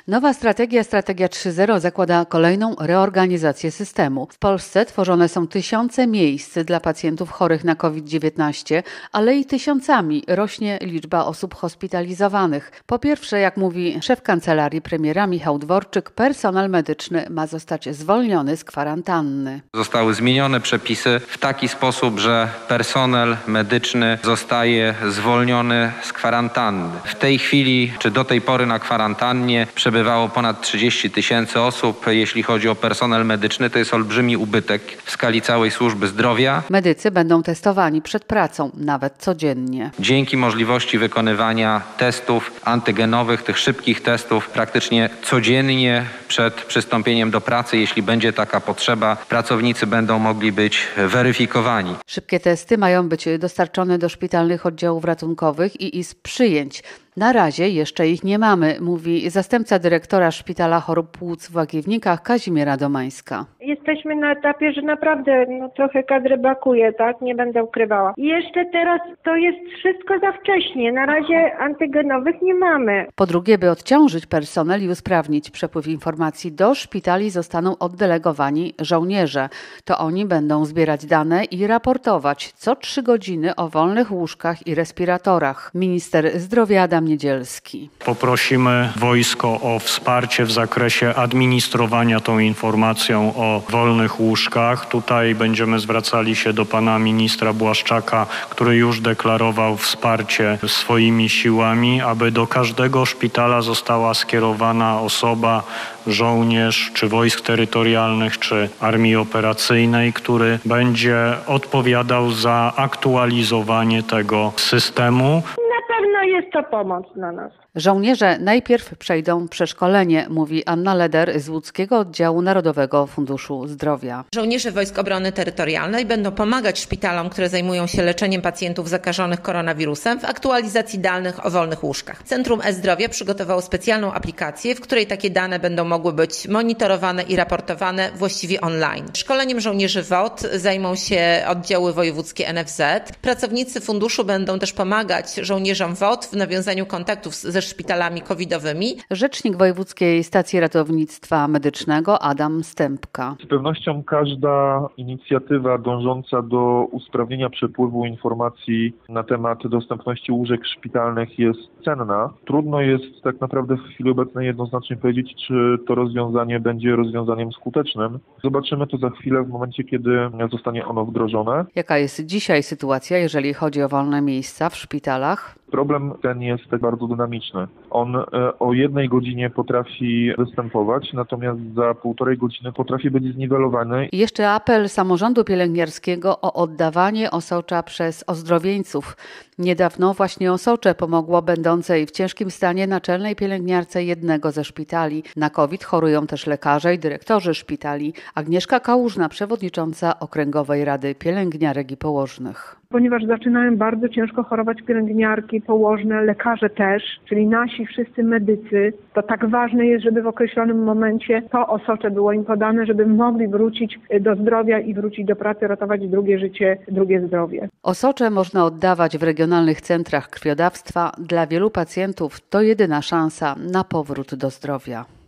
Nowa strategia 3.0 zakłada kolejną reorganizację systemu. W Polsce tworzone są tysiące miejsc dla pacjentów chorych na COVID-19, ale i tysiącami rośnie liczba osób hospitalizowanych. Po pierwsze, jak mówi szef kancelarii premiera Michał Dworczyk, personel medyczny ma zostać zwolniony z kwarantanny. Zostały zmienione przepisy w taki sposób, że personel medyczny zostaje zwolniony z kwarantanny. W tej chwili, czy do tej pory na kwarantannie przebywało ponad 30 000 osób. Jeśli chodzi o personel medyczny, to jest olbrzymi ubytek w skali całej służby zdrowia. Medycy będą testowani przed pracą, nawet codziennie. Dzięki możliwości wykonywania testów antygenowych, tych szybkich testów praktycznie codziennie przed przystąpieniem do pracy, jeśli będzie taka potrzeba, pracownicy będą mogli być weryfikowani. Szybkie testy mają być dostarczone do szpitalnych oddziałów ratunkowych i izb przyjęć. Na razie jeszcze ich nie mamy, mówi zastępca dyrektora Szpitala Chorób Płuc w Łagiewnikach Kazimiera Domańska. Jesteśmy na etapie, że naprawdę trochę kadry brakuje, tak? Nie będę ukrywała. I jeszcze teraz to jest wszystko za wcześnie. Na razie antygenowych nie mamy. Po drugie, by odciążyć personel i usprawnić przepływ informacji, do szpitali zostaną oddelegowani żołnierze. To oni będą zbierać dane i raportować co 3 godziny o wolnych łóżkach i respiratorach. Minister zdrowia Adam Niedzielski. Poprosimy wojsko o wsparcie w zakresie administrowania tą informacją o wolnych łóżkach. Tutaj będziemy zwracali się do pana ministra Błaszczaka, który już deklarował wsparcie swoimi siłami, aby do każdego szpitala została skierowana osoba, żołnierz, czy wojsk terytorialnych, czy armii operacyjnej, który będzie odpowiadał za aktualizowanie tego systemu. Na pewno jest to pomoc dla nas. Żołnierze najpierw przejdą przeszkolenie, mówi Anna Leder z Łódzkiego Oddziału Narodowego Funduszu Zdrowia. Żołnierze Wojsk Obrony Terytorialnej będą pomagać szpitalom, które zajmują się leczeniem pacjentów zakażonych koronawirusem, w aktualizacji danych o wolnych łóżkach. Centrum E-Zdrowie przygotowało specjalną aplikację, w której takie dane będą mogły być monitorowane i raportowane właściwie online. Szkoleniem żołnierzy WOT zajmą się oddziały wojewódzkie NFZ. Pracownicy funduszu będą też pomagać żołnierzom WOT w nawiązaniu kontaktów ze szpitalami covidowymi. Rzecznik Wojewódzkiej Stacji Ratownictwa Medycznego Adam Stępka. Z pewnością każda inicjatywa dążąca do usprawnienia przepływu informacji na temat dostępności łóżek szpitalnych jest cenna. Trudno jest tak naprawdę w chwili obecnej jednoznacznie powiedzieć, czy to rozwiązanie będzie rozwiązaniem skutecznym. Zobaczymy to za chwilę w momencie, kiedy zostanie ono wdrożone. Jaka jest dzisiaj sytuacja, jeżeli chodzi o wolne miejsca w szpitalach? Problem ten jest bardzo dynamiczny. On o 1 godzinie potrafi występować, natomiast za 1,5 godziny potrafi być zniwelowany. I jeszcze apel samorządu pielęgniarskiego o oddawanie osocza przez ozdrowieńców. Niedawno właśnie osocze pomogło będącej w ciężkim stanie naczelnej pielęgniarce jednego ze szpitali. Na COVID chorują też lekarze i dyrektorzy szpitali. Agnieszka Kałużna, przewodnicząca Okręgowej Rady Pielęgniarek i Położnych. Ponieważ zaczynają bardzo ciężko chorować pielęgniarki, położne, lekarze też, czyli nasi wszyscy medycy, to tak ważne jest, żeby w określonym momencie to osocze było im podane, żeby mogli wrócić do zdrowia i wrócić do pracy, ratować drugie życie, drugie zdrowie. Osocze można oddawać w regionalnych centrach krwiodawstwa. Dla wielu pacjentów to jedyna szansa na powrót do zdrowia.